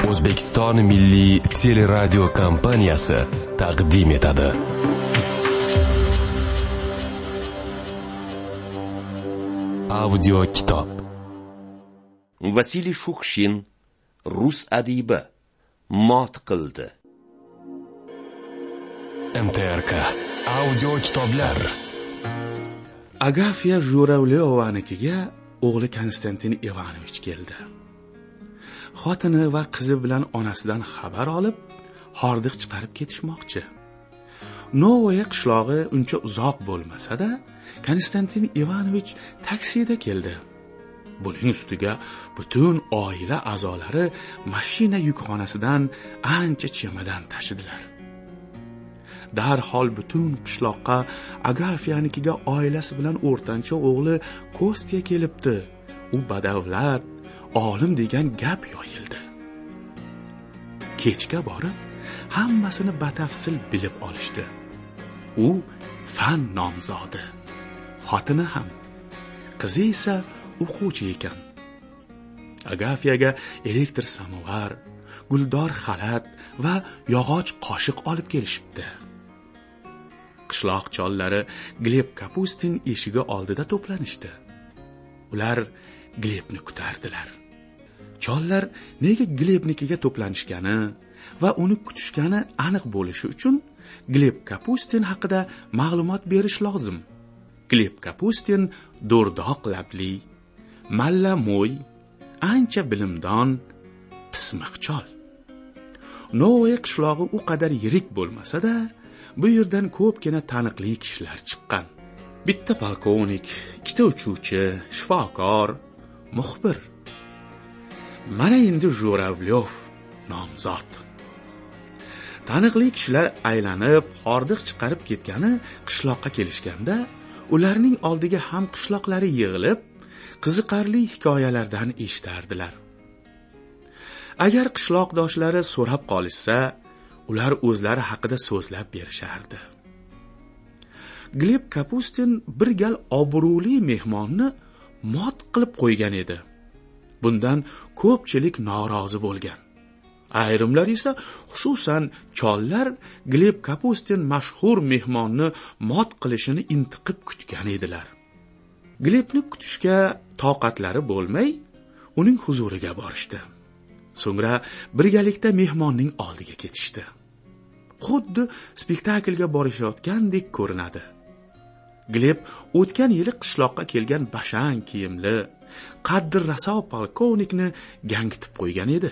O'zbekiston Milliy teleradio kompaniyasi taqdim etadi. Audio kitob. Vasiliy Shukshin, rus adibi, mot qildi. MTRK audio kitoblar. Agafiya Juravyovanikiga o'g'li Konstantin Ivanovich keldi. Xotini va qizi bilan onasidan xabar olib, hordiq chiqarib ketishmoqchi. Novoye qishlog'i uncha uzoq bo'lmasa-da, Konstantin Ivanovich taksida keldi. Buning ustiga butun oila a'zolari mashina yukxonasidan ancha chemadan tashidilar. Darhol butun qishloqqa Agafiyanikiga oilasi bilan o'rtancha o'g'li Kostya kelibdi. U badavlat, olim degan gap yoyildi. Kechga borib, hammasini batafsil bilib olishdi. U fan nomzodi, xotini ham, qizi esa o'quvchi ekan. Agafiyaga elektr samovar, guldor xalat va yog'och qoshiq olib kelishibdi. Qishloq chollari Gleb Kapustin eshigi oldida to'planishdi. Ular Glebni kutardilar. Chollar nega Glebnikiga to'planishgani va uni kutishgani aniq bo'lishi uchun Gleb Kapustin haqida ma'lumot berish lozim. Gleb Kapustin do'rdoq labli, malla mo'y, ancha bilimdon, pismiq chol. Novoye qishlog'i u qadar yirik bo'lmasa-da, bu yerdan ko'pgina taniqli kishilar chiqqan. Bitta polkovnik, ikkita uchuvchi, shifokor, muxbir. Mana endi Juravyov nomzod. Taniqli kishilar aylanib, hordiq chiqarib ketgani qishloqqa kelishganda, ularning oldiga ham qishloqlari yig'ilib, qiziqarli hikoyalardan eshitardilar. Agar qishloqdoshlari so'rab qolishsa, ular o'zlari haqida so'zlab berishardi. Gleb Kapustin bir gal obro'li mehmonni mot qilib qo'ygan edi. Bundan ko'pchilik norozi bo'lgan. Ayrimlar esa, xususan chollar, Gleb Kapustin mashhur mehmonni mot qilishini intiqib kutgan edilar. Glebni kutishga toqatlari bo'lmay, uning huzuriga borishdi. So'ngra birgalikda mehmonning oldiga ketishdi. Xuddi spektaklga borishayotgandek ko'rinadi. Gleb o'tgan yili qishloqqa kelgan bashang kiyimli, qaddi raso polkovnikni gangitib qo'ygan edi.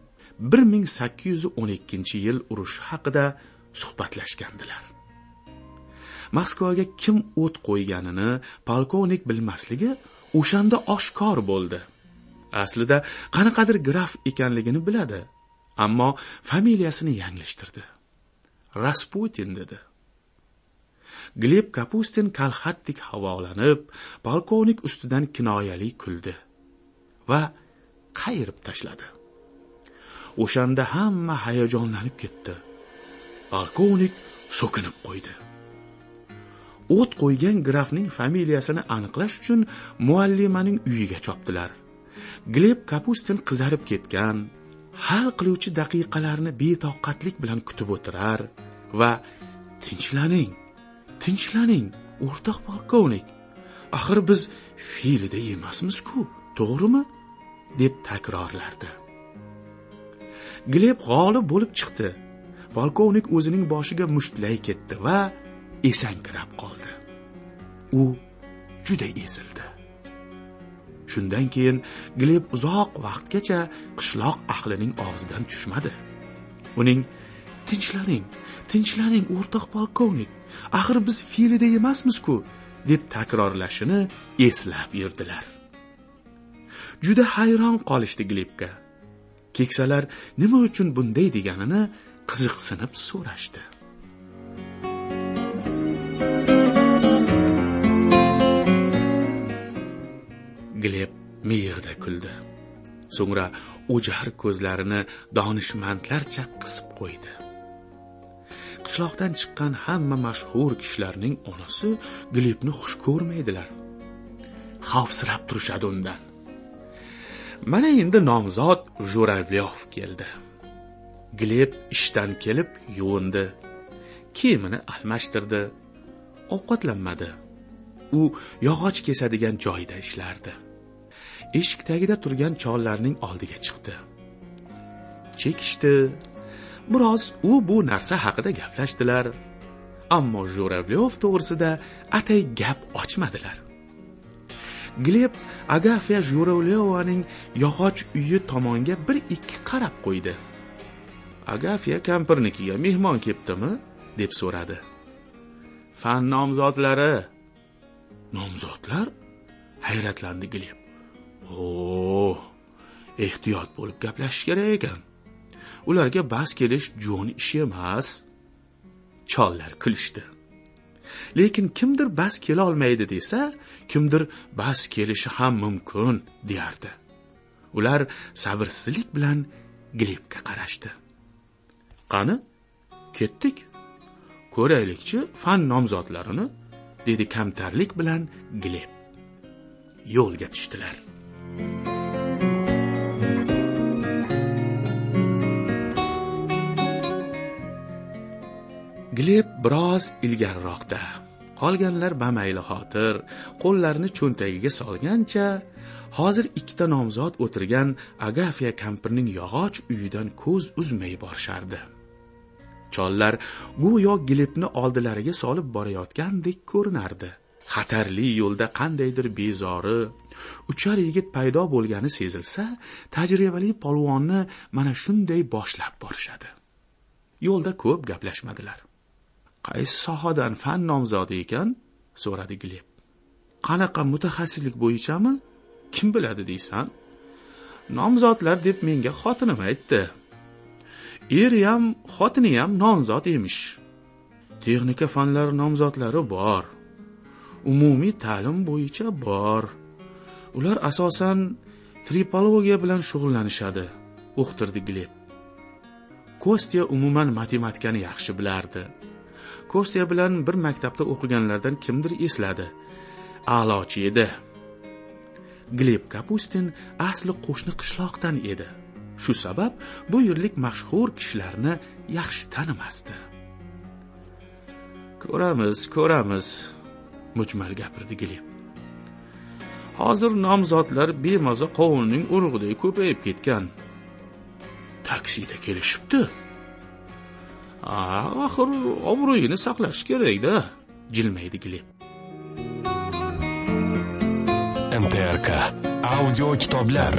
1812-yil urushi haqida suhbatlashgandilar. Moskvaga kim o't qo'yganini polkovnik bilmasligi o'shanda oshkor bo'ldi. Aslida qanaqadir graf ekanligini biladi, ammo familiyasini yanglishtirdi. Rasputin dedi. Gleb Kapustin kalxatdek havolanib, polkovnik ustidan kinoyali kuldi va qayirib tashladi. O'shanda hamma hayajonlanib ketdi. Polkovnik so'kinib qo'ydi. O't qo'ygan grafning familiyasini aniqlash uchun muallimaning uyiga chopdilar. Gleb Kapustin qizarib ketgan, hal qiluvchi daqiqalarni betoqatlik bilan kutib o'tirar va tinchlaning, o'rtoq polkovnik. Axir biz filida emasmiz-ku, to'g'rimi? deb takrorlardi. Gleb g'olib bo'lib chiqdi. Polkovnik o'zining boshiga mushtlay ketdi va esankirab qoldi. U juda ezildi. Shundan keyin Gleb uzoq vaqtgacha qishloq ahlining og'zidan tushmadi. Uning tinchlaning o'rtoq polkovnik, axir biz filida emasmiz-ku deb takrorlashini eslab yurdilar. Juda hayron qolishdi Glebga. Keksalar nima uchun bunday deganini qiziqsinib so'rashdi. Gleb miyig'ida kuldi. So'ngra o'jar ko'zlarini donishmandlarcha qisib qo'ydi. Qishloqdan chiqqan hamma mashhur kishilarning onasi Glebni xush ko'rmaydilar. Xavfsirab turishadi undan. Mana endi nomzod Juravyov keldi. Gleb ishdan kelib yuvindi, kiyimini almashtirdi, ovqatlanmadi. U yog'och kesadigan joyda ishlardi. Eshik tagida turgan chollarning oldiga chiqdi. Chekishdi. Biroz u bu narsa haqida gaplashdilar. Ammo Juravyov to'g'risida atay gap ochmadilar. Gleb Agafiya Juravyovaning yog'och uyi tomonga bir ikki qarab qo'ydi. Agafiya kampirnikiga mehmon kelibdimi deb so'radi. Fan nomzodlari. Nomzodlar? Hayratlandi Gleb. Ehtiyot bo'lib gaplashish kerak ekan. Ularga bas kelish jo'n ish emas. Chollar kulishdi. Lekin kimdir bas kela olmaydi desa, kimdir bas kelishi ham mumkin deyardi. Ular sabrsizlik bilan Glebga qarashdi. Qani, ketdik. Ko'raylikchi fan nomzodlarini, dedi kamtarlik bilan Gleb. Yo'lga tushdilar. Gleb biroz ilgariroqda. Qolganlar bamayli xotir, qo'llarini cho'ntagiga solgancha, hozir ikkita nomzod o'tirgan Agafiya kampirning yog'och uyidan ko'z uzmay borishardi. Chollar go'yo Glebni oldilariga solib borayotgandek ko'rinardi. Xatarli yo'lda qandaydir bezori, uchar yigit paydo bo'lgani sezilsa, tajribali polvonni mana shunday boshlab borishadi. Yo'lda ko'p gaplashmadilar. Qaysi sohadan fan nomzodi ekan? So'radi Gleb. Qanaqa mutaxassislik bo'yichami? Kim biladi deysan? Nomzodlar deb menga xotinim aytdi. Eri ham, xotini ham nomzod emish. Texnika fanlar nomzodlari bor. Umumiy ta'lim bo'yicha bor. Ular asosan tripologiya bilan shug'ullanishadi, o'qtirdi Gleb. Kostya umuman matematikani yaxshi bilardi. Kostya bilan bir maktabda o'qiganlardan kimdir esladi. A'lochi edi. Gleb Kapustin asli qo'shni qishloqdan edi. Shu sabab bu yerlik mashhur kishilarni yaxshi tanimasdi. Ko'ramiz, mujmal gapirdi Gleb. Hozir nomzodlar bemaza qovunning urug'iday ko'payib ketgan. Taksida kelishibdi. Axir obro'yini saqlash kerak-da, jilmaydi Gleb. MTRK audio kitoblar.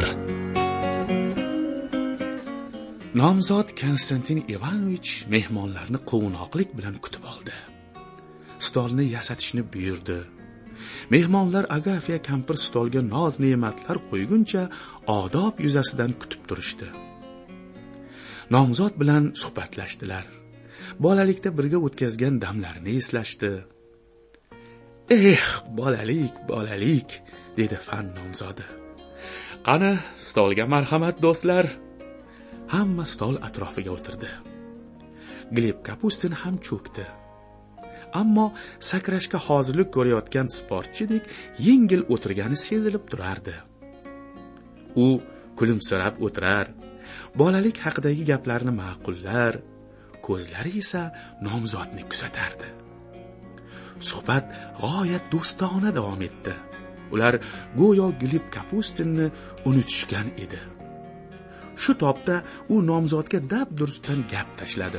Nomzod Konstantin Ivanovich mehmonlarni quvnoqlik bilan kutib oldi. Stolni yasatishni buyurdi. Mehmonlar Agafiya kampir stolga noz-ne'matlar qo'yguncha odob yuzasidan kutib turishdi. Nomzod bilan suhbatlashdilar. Bolalikda birga o'tkazgan damlarini eslashdi. Bolalik, dedi fan nomzodi. Qani, stolga marhamat do'stlar. Hamma stol atrofiga o'tirdi. Gleb Kapustin ham cho'kdi. Ammo sakrashga hozirlik ko'rayotgan sportchidek yengil o'tirgani sezilib turardi. U kulimsirab o'tirar, bolalik haqidagi gaplarni ma'qullar, ko'zlari esa nomzodni kuzatardi. Suhbat g'oyat do'stona davom etdi. Ular go'yo Gleb Kapustinni unutishgan edi. Shu topda u nomzodga dabdurustdan gap tashladi.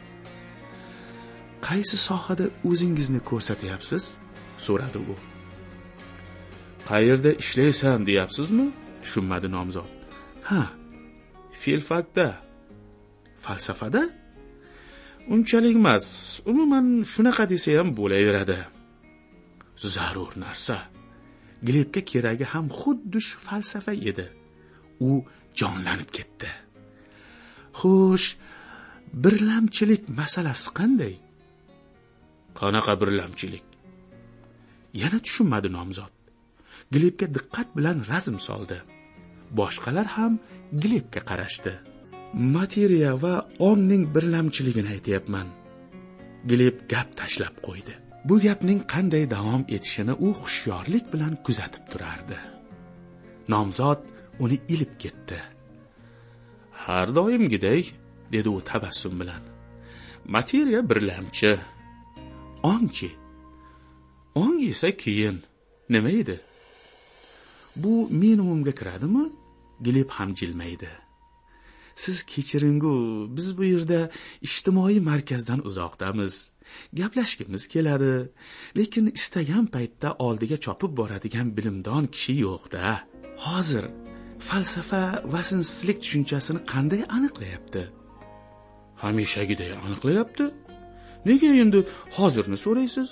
Qaysi sohada o'zingizni ko'rsatyapsiz? So'radi u. Qayerda ishlaysan deyapsizmi? Tushunmadi nomzod. Ha, filfakda. Falsafada? Unchalik emas. Umuman shunaqa desa ham bo'laveradi. Zarur narsa. Glebga keragi ham xuddi shu falsafa edi. U jonlanib ketdi. Xo'sh, birlamchilik masalasi qanday? Qanaqa birlamchilik? Yana tushunmadi nomzod. Glebga diqqat bilan razm soldi. Boshqalar ham Glebga qarashdi. Materiya va ongning birlamchiligini aytayapman. Gleb gap tashlab qo'ydi. Bu gapning qanday davom etishini u xushyorlik bilan kuzatib turardi. Nomzod uni ilib ketdi. Har doimgidek, dedi u tabassum bilan. Materiya birlamchi. Ongchi. Ong esa keyin. Nima edi? Bu minimumga kiradimi? Gleb ham jilmaydi. Siz kechiringu, biz bu yerda ijtimoiy markazdan uzoqdamiz. Gaplashgimiz keladi, lekin istagan paytda oldiga chopib boradigan bilimdon kishi yo'q-da. Hozir falsafa vazinsizlik tushunchasini qanday aniqlayapti? Hamishagiday aniqlayapti. Nega endi hozirni so'raysiz?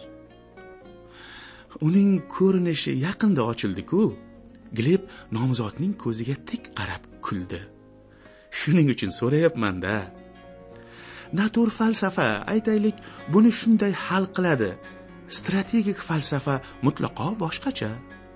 Uning ko'rinishi yaqinda ochildi-ku. Gleb nomzodning ko'ziga tik qarab kuldi. Shuning uchun so'rayapman-da. Natur falsafa, aytaylik, buni shunday hal qiladi. Strategik falsafa mutlaqo boshqacha.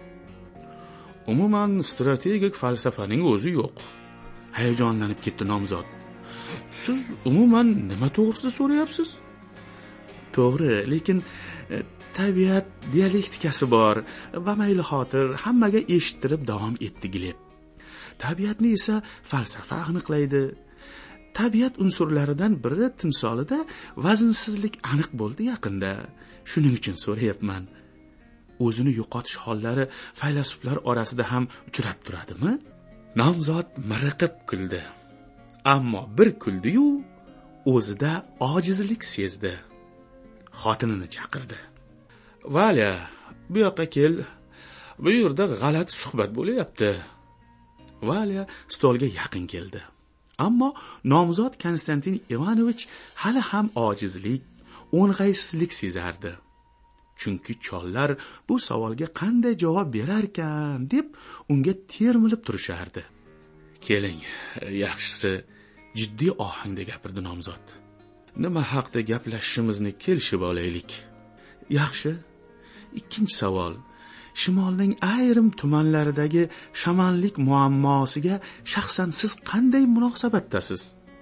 Umuman strategik falsafaning o'zi yo'q. Hayajonlanib ketdi nomzod. Siz umuman nima to'g'risida so'rayapsiz? To'g'ri, lekin tabiat dialektikasi bor va mayli xotir hammaga eshittirib davom etdi Gleb. Tabiatni esa falsafa aniqlaydi. Tabiat unsurlaridan biri timsolida vazinsizlik aniq bo'ldi yaqinda. Shuning uchun so'rayapman. O'zini yo'qotish hollari faylasuflar orasida ham uchrab turadimi? Nomzod miriqib kuldi. Ammo bir kuldi-yu, o'zida ojizlik sezdi. Xotinini chaqirdi. Valya, bu yoqqa kel. Bu yerda g'alati suhbat bo'layapti. Valya stolga yaqin keldi. Ammo nomzod Konstantin Ivanovich hali ham ojizlik, o'ng'aysizlik sezardi. Chunki chollar bu savolga qanday javob berarkan deb unga termilib turishardi. Keling, yaxshisi jiddiy ohangda gapirdi nomzod. Nima haqda gaplashishimizni kelishib olaylik. Yaxshi. Ikkinchi savol. Shimolning ayrim tumanlaridagi shamanlik muammosiga shaxsan siz qanday munosabatdasiz?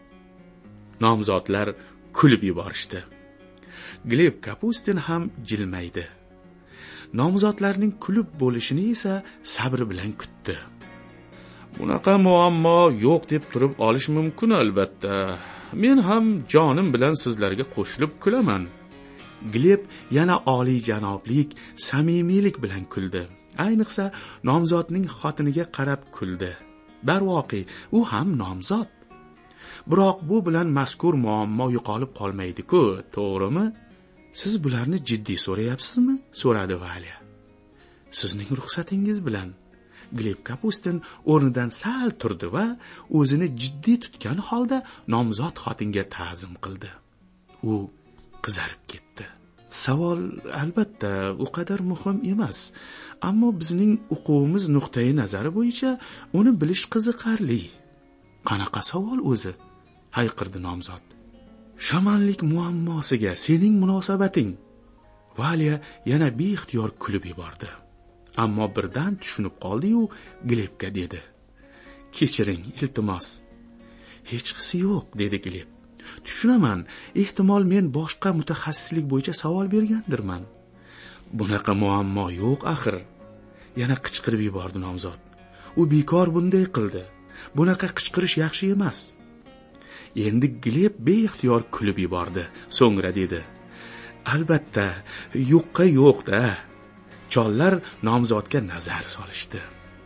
Nomzodlar kulib yuborishdi. Gleb Kapustin ham jilmaydi. Nomzodlarning kulib bo'lishini esa sabr bilan kutdi. Bunaqa muammo yo'q deb turib olish mumkin albatta. Men ham jonim bilan sizlarga qo'shilib kulaman. Gleb yana oliy janoblik, samimiylik bilan kuldi. Ayniqsa nomzodning xotiniga qarab kuldi. Darvoqi, u ham nomzod. Biroq bu bilan mazkur muammo yo'qolib qolmaydi-ku, to'g'rimi? Siz bularni jiddiy so'rayapsizmi? So'radi Valya. Sizning ruxsatingiz bilan. Gleb Kapustin o'rnidan sal turdi va o'zini jiddiy tutgan holda nomzod xotinga ta'zim qildi. U qizarib ketdi. Savol albatta u qadar muhim emas, ammo bizning o'quvimiz nuqtai nazari bo'yicha uni bilish qiziqarli. Qanaqa savol o'zi? Hayqirdi nomzod. Shamanlik muammosiga sening munosabating. Valya yana beixtiyor kulib yubordi. Ammo birdan tushunib qoldi-yu, Glebga dedi. Kechiring, iltimos. Hech qisi yo'q, dedi Gleb. Tushunaman, ehtimol men boshqa mutaxassislik bo'yicha savol bergandirman. Bunaqa muammo yo'q axir. Yana qichqirib yubordi nomzod. U bekor bunday qildi. Bunaqa qichqirish yaxshi emas. Endi Gleb beixtiyor kulib yubordi. So'ngra dedi. Albatta, yo'qqa yo'q-da. Chollar nomzodga nazar solishdi.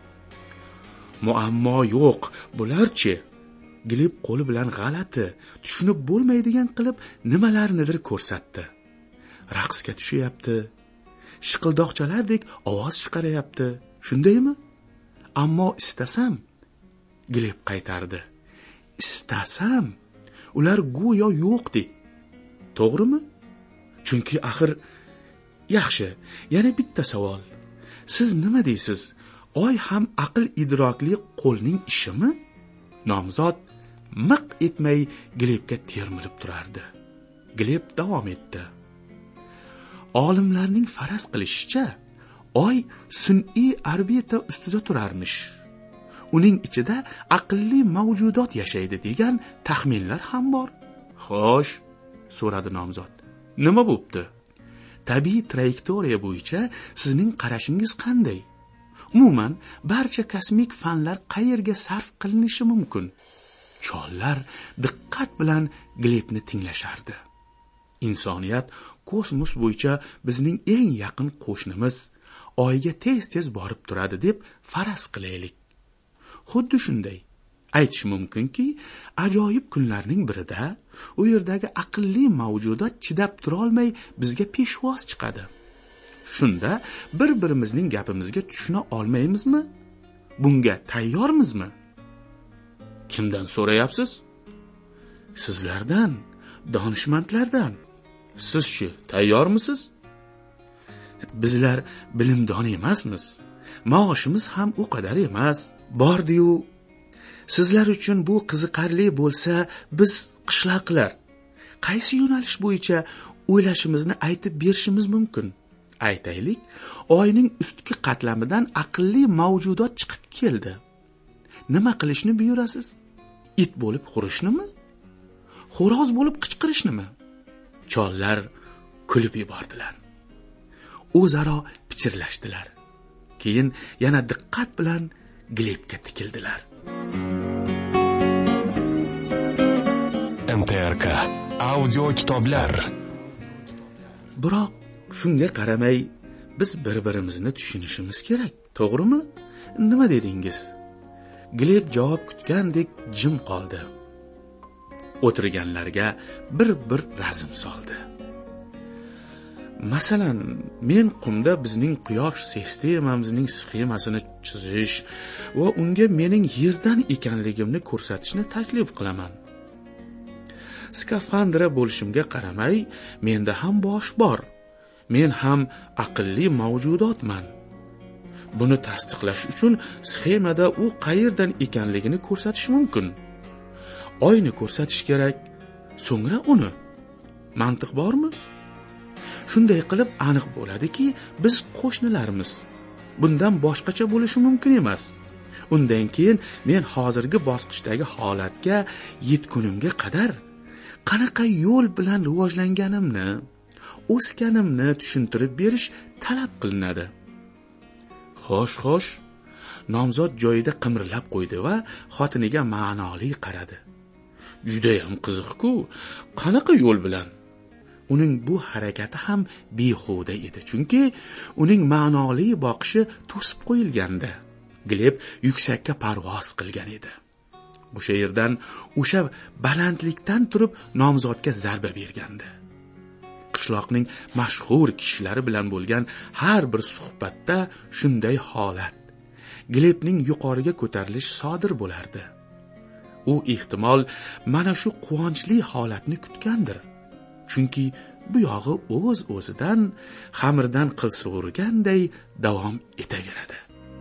Muammo yo'q, bularchi? Gleb qo'li bilan g'alati, tushunib bo'lmaydigan qilib nimalarnidir ko'rsatdi. Raqsga tushyapti. Shiqildoqchalardek ovoz chiqaryapti. Shundaymi? Ammo istasam, Gleb qaytardi. Istasam, ular go'yo yo'qdek. To'g'rimi? Chunki axir yaxshi, yana bitta savol. Siz nima deysiz? Oy ham aql idrokli qo'lning ishimi? Nomzod miq etmay Glebga termilib turardi. Gleb davom etdi. Olimlarning faraz qilishicha, Oy sun'iy orbita ustida turarmish. Uning ichida aqlli mavjudot yashaydi degan taxminlar ham bor. Xo'sh, so'radi nomzod. Nima bo'pti? Tabiiy trayektoriya bo'yicha sizning qarashingiz qanday? Umuman, barcha kosmik fanlar qayerga sarf qilinishi mumkin? Chollar diqqat bilan Glebni tinglashardi. Insoniyat kosmos bo'yicha bizning eng yaqin qo'shnimiz, oyga tez-tez borib turadi deb faraz qilaylik. Xuddi shunday aytish mumkinki, ajoyib kunlarning birida u yerdagi aqlli mavjudot chidab tura olmay bizga peshvoz chiqadi. Shunda bir-birimizning gapimizga tushuna olmaymizmi? Bunga tayyormizmi? Kimdan so'rayapsiz? Sizlardan, donishmandlardan. Siz-chi, tayyormisiz? Bizlar bilimdon emasmiz. Maoshimiz ham u qadar emas. Bordi-yu, sizlar uchun bu qiziqarli bo'lsa, biz qishloqlar qaysi yo'nalish bo'yicha o'ylashimizni aytib berishimiz mumkin? Aytaylik, oyning ustki qatlamidan aqlli mavjudot chiqib keldi. Nima qilishni buyurasiz? It bo'lib xurishnimi? Xo'roz bo'lib qichqirishnimi? Chollar kulib yubordilar. O'zaro pichirlashdilar. Keyin yana diqqat bilan Glebga tikildilar. MTRK audio kitoblar. Biroq shunga qaramay biz bir-birimizni tushunishimiz kerak, to'g'rimi? Nima dedingiz? Gleb javob kutgandek jim qoldi. O'tirganlarga bir razm soldi. Masalan, men qumda bizning quyosh sistemamizning sxemasini chizish va unga mening yerdan ekanligimni ko'rsatishni taklif qilaman. Skafandra bo'lishimga qaramay, menda ham bosh bor. Men ham aqlli mavjudotman. Buni tasdiqlash uchun sxemada u qayerdan ekanligini ko'rsatish mumkin. Oyni ko'rsatish kerak, so'ngra uni. Mantiq bormi? Shunday qilib aniq bo'ladiki, biz qo'shnilarmiz. Bundan boshqacha bo'lishi mumkin emas. Undan keyin men hozirgi bosqichdagi holatga yetgunimga qadar qanaqa yo'l bilan rivojlanganimni, o'sganimni tushuntirib berish talab qilinadi. Xo'sh. Nomzod joyida qimirlab qo'ydi va xotiniga ma'noli qaradi. Juda ham qiziq-ku, qanaqa yo'l bilan? Uning bu harakati ham behuda edi, chunki uning ma'noli boqishi to'sib qo'yilgandi. Gleb yuksakka parvoz qilgan edi. O'sha yerdan, o'sha balandlikdan turib nomzodga zarba bergandi. Qishloqning mashhur kishilari bilan bo'lgan har bir suhbatda shunday holat, Glebning yuqoriga ko'tarilishi sodir bo'lardi. U ehtimol mana shu quvonchli holatni kutgandir. Chunki bu yog'i o'z-o'zidan xamirdan qil sug'urganday davom etaveradi.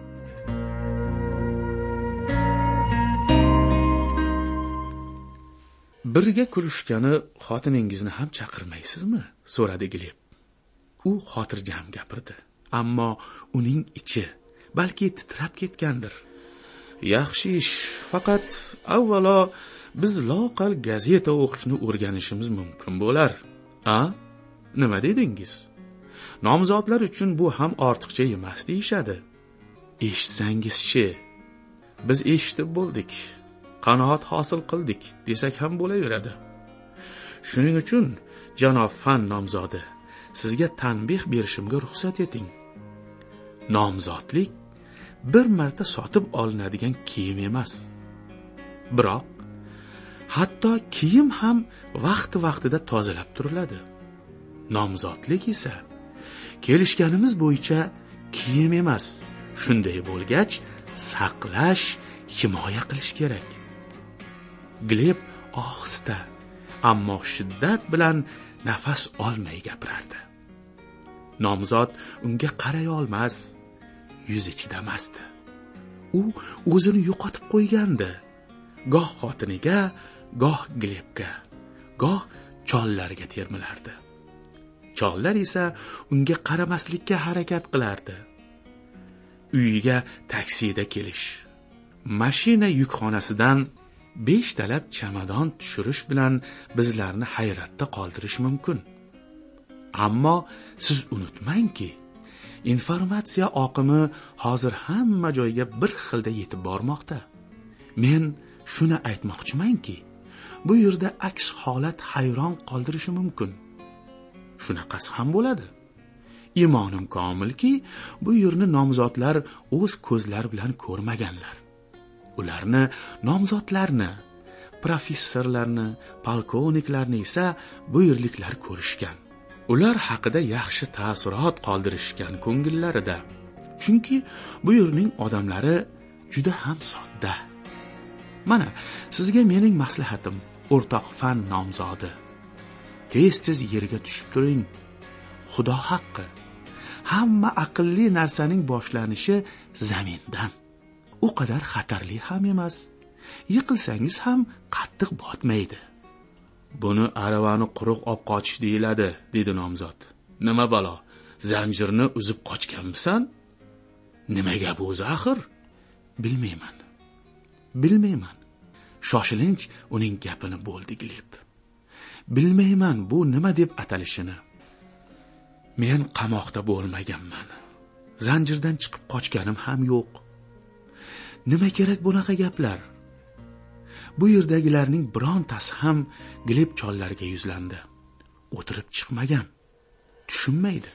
Birga kulishgani xotiningizni ham chaqirmaysizmi? So'radi Gleb. U xotirjam gapirdi, ammo uning ichi balki titrab ketgandir. Yaxshi ish, faqat avvalo biz loqal gazeta o'qishni o'rganishimiz mumkin bo'lar. Nima dedingiz? Nomzodlar uchun bu ham ortiqcha emas deyshadi. Eshitsangiz-chi? Biz eshitib bo'ldik. Qanoat hosil qildik desak ham bo'laveradi. Shuning uchun, janob fan nomzodi, sizga tanbeh berishimga ruxsat eting. Nomzodlik bir marta sotib olinadigan kiyim emas. Biroq hatto kiyim ham vaqti-vaqtida tozalab turiladi. Nomzodlik esa kelishganimiz bo'yicha kiyim emas. Shunday bo'lgach, saqlash, himoya qilish kerak. Gleb ohista, ammo shiddat bilan nafas olmay gapirardi. Nomzod unga qaray olmas, yuzi chidamasdi. U o'zini yo'qotib qo'ygandi. Goh xotiniga, goh Glebga, goh chollarga termilardi. Chollar esa unga qaramaslikka harakat qilardi. Uyiga taksida kelish, mashina yukxonasidan 5 talab chamadon tushirish bilan bizlarni hayratda qoldirish mumkin. Ammo siz unutmangki, informatsiya oqimi hozir hamma joyga bir xilda yetib bormoqda. Men shuni aytmoqchimanki, bu yerda aks holat hayron qoldirishi mumkin. Shunaqasi ham bo'ladi. Imonim komilki, bu yerni nomzodlar o'z ko'zlari bilan ko'rmaganlar. Ularni nomzodlarni, professorlarni, polkovniklarni esa bu yerliklar ko'rishgan. Ular haqida yaxshi ta'sirot qoldirishgan ko'ngillarida. Chunki bu yerning odamlari juda ham sodda. Mana, sizga mening maslahatim, o'rtoq fan nomzodi. Tez-tez yerga tushib turing. Xudo haqqi, hamma aqlli narsaning boshlanishi zamindan. U qadar xatarli ham emas. Yiqilsangiz ham qattiq botmaydi. Buni aravani quruq olib qochish deyiladi, dedi nomzod. Nima balo, zanjirni uzib qochganmisan? Nima gap o'zi axir? Bilmayman. Shoshilinch uning gapini bo'ldi Gleb. Bilmayman bu nima deb atalishini. Men qamoqda bo'lmaganman. Zanjirdan chiqib qochganim ham yo'q. Nima kerak bunaqa gaplar? Bu yerdagilarning birontasi ham Gleb chollarga yuzlandi. O'tirib chiqmagan. Tushunmaydi.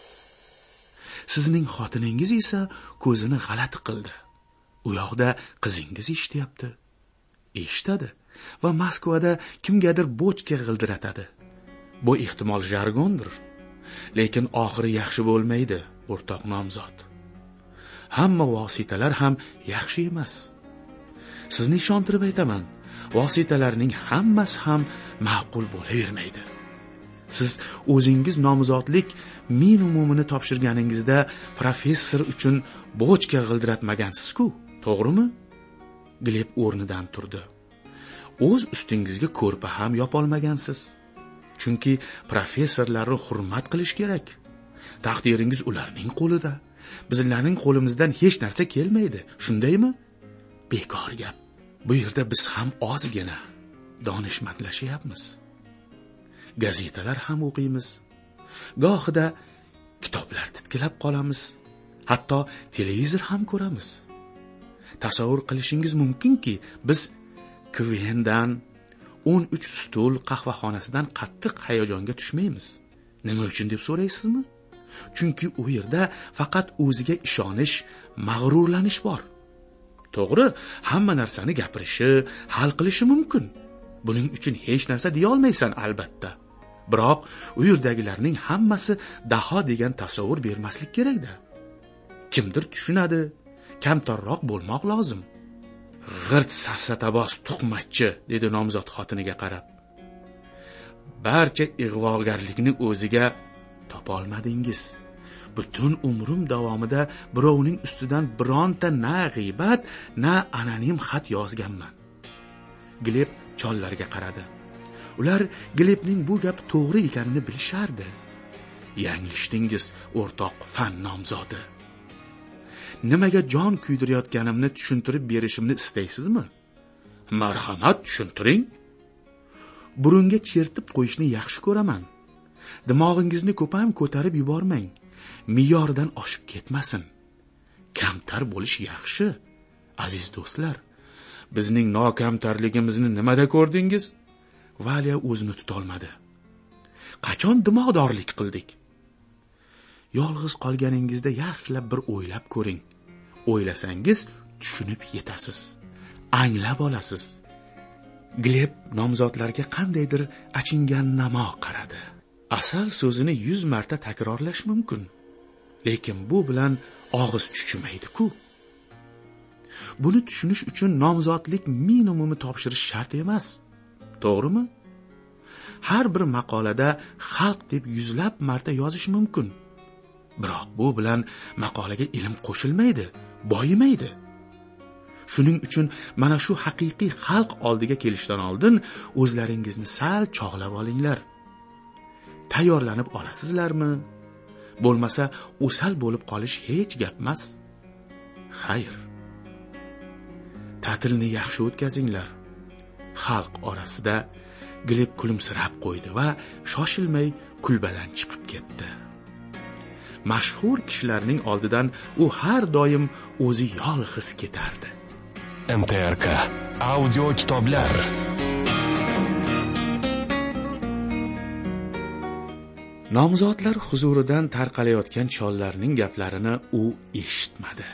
Sizning xotiningiz esa ko'zini g'alati qildi. U yoqda qizingiz eshityapti. Eshitadi va Moskvada kimgadir bochka g'ildiratadi. Bu ehtimol jargondir. Lekin oxiri yaxshi bo'lmaydi, o'rtoq nomzod. Hamma vositalar ham yaxshi emas. Sizni ishontirib aytaman, vositalarning hammasi ham ma'qul bo'lavermaydi. Siz o'zingiz nomzodlik minimumini topshirganingizda professor uchun bochka g'ildiratmagansiz-ku, to'g'rimi? Gleb o'rnidan turdi. O'z ustingizga ko'rpa ham yopolmagansiz. Chunki professorlarni hurmat qilish kerak. Taqdiringiz ularning qo'lida. Bizlarning qo'limizdan hech narsa kelmaydi, shundaymi? Bekor gap. Bu yerda biz ham ozgina donishmandlashyapmiz. Gazetalar ham o'qiymiz. Gohida kitoblar titkilab qolamiz. Hatto televizor ham ko'ramiz. Tasavvur qilishingiz mumkinki, biz Kvendan 13 stul qahvaxonasidan qattiq hayajonga tushmaymiz. Nima uchun deb so'raysizmi? Chunki u yerda faqat o'ziga ishonish, mag'rurlanish bor. To'g'ri, hamma narsani gapirishi, hal qilishi mumkin. Buning uchun hech narsa deya olmaysan albatta. Biroq u yerdagilarning hammasi daho degan tasavvur bermaslik kerak-da. Kimdir tushunadi, kamtarroq bo'lmoq lozim. G'irt safsataboz tuqmatchi, dedi nomzod xotiniga qarab. Barcha ig'vogarlikni o'ziga topolmadingiz. Butun umrim davomida birovning ustidan bironta na g'iybat, na anonim xat yozganman. Gleb chollarga qaradi. Ular Glebning bu gap to'g'ri ekanini bilishardi. Yanglishdingiz, o'rtoq fan nomzodi. Nimaga jon kuydirayotganimni tushuntirib berishimni istaysizmi? Marhamat, tushuntiring. Burunga chertib qo'yishni yaxshi ko'raman. Dimog'ingizni ko'pam ko'tarib yubormang. Me'yordan oshib ketmasin. Kamtar bo'lish yaxshi, aziz do'stlar. Bizning nokamtarligimizni nimada ko'rdingiz? Valya o'zini tutolmadi. Qachon dimog'dorlik qildik? Yolg'iz qolganingizda yaxshilab bir o'ylab ko'ring. O'ylasangiz tushunib yetasiz. Anglab olasiz. Gleb nomzodlarga qandaydir achingan-namo qaradi. Asal so'zini 100 marta takrorlash mumkin. Lekin bu bilan og'iz chuchimaydi-ku. Buni tushunish uchun nomzodlik minimumi topshirish shart emas. To'g'rimi? Har bir maqolada xalq deb 100lab marta yozish mumkin. Biroq bu bilan maqolaga ilm qo'shilmaydi, boyimaydi. Shuning uchun mana shu haqiqiy xalq oldiga kelishdan oldin o'zlaringizni sal chog'lab olinglar. Tayyorlanib olasizlarmi? Bo'lmasa, o'sal bo'lib qolish hech gap emas. Xayr. Ta'tilni yaxshi o'tkazinglar. Xalq orasida Gleb kulimsirab qo'ydi va shoshilmay kulbadan chiqib ketdi. mashhur kishilarning oldidan u har doim o'zi yolg'iz ketardi. MTRK audio kitoblar. Nomzodlar huzuridan tarqalayotgan chollarning gaplarini u eshitmadi.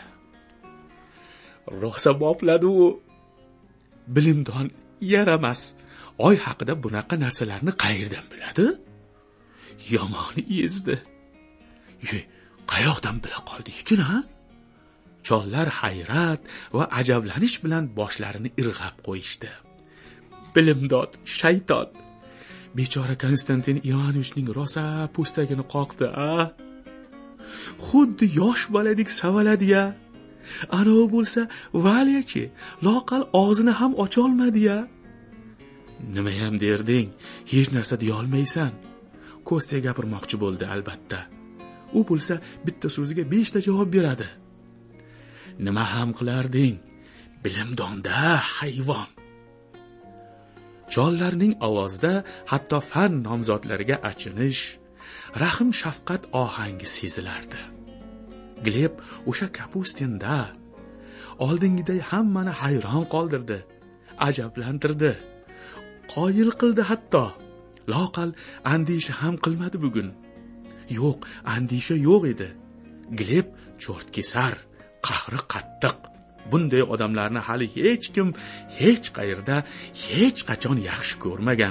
Rosa bopladi u. Bilimdon yaramas. Oy haqida bunaqa narsalarni qayerdan biladi? Yomoni ezdi. Qayoqdan bila qoldi ekan, ha? Chollar hayrat va ajablanish bilan boshlarini irg'ab qo'yishdi. Bilimdod shayton. Bechora Konstantin Ivanovichning rosa po'stagini qoqdi, a? Xuddi yosh boladek savaladi-ya. Anovi bo'lsa, Valyachi, loqal og'zini ham ocha olmadi-ya. Nima ham derding? Hech narsa deya olmaysan. Kostya gapirmoqchi bo'ldi albatta. U bo'lsa bitta so'ziga 5 ta javob beradi. Nima ham qilarding? Bilimdonda hayvon. Chollarning ovozida hatto fan nomzodlariga achinish, rahm shafqat ohangi sezilardi. Gleb o'sha Kapustinda oldingiday hammani hayron qoldirdi, ajablantirdi, qoyil qildi hatto. Loqal andisha ham qilmadi bugun. Yo'q, andisha yo'q edi. Gleb cho'rtkesar, qahri qattiq. Bunday odamlarni hali hech kim hech qayerda hech qachon yaxshi ko'rmagan.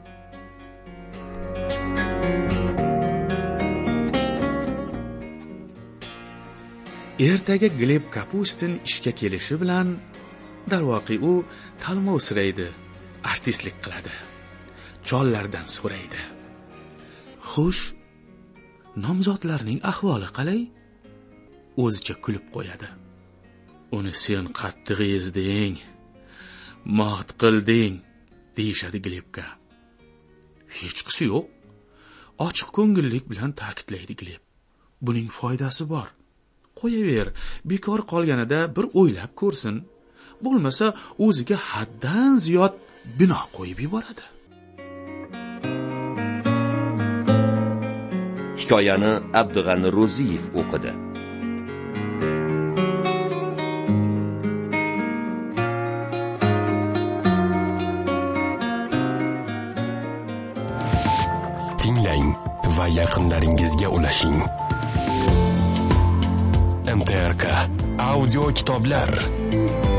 Ertaga Gleb Kapustin ishga kelishi bilan darvoqi u talmovsiraydi, artistlik qiladi. Chollardan so'raydi. Xo'sh, nomzodlarning ahvoli qalay? O'zicha kulib qo'yadi. Uni sen qattiq ezding, mat qilding, deyishadi Glebga. Hech qisi yo'q. Ochiq ko'ngillik bilan ta'kidlaydi Gleb. Buning foydasi bor. Qo'yaver, bekor qolganida bir o'ylab ko'rsin. Bo'lmasa, o'ziga haddan ziyod bino qo'yib yuboradi. Hikoyani Abdug'ani Ro'ziyev o'qidi. Tinglang va yaqinlaringizga ulashing. MTRK audio kitoblar.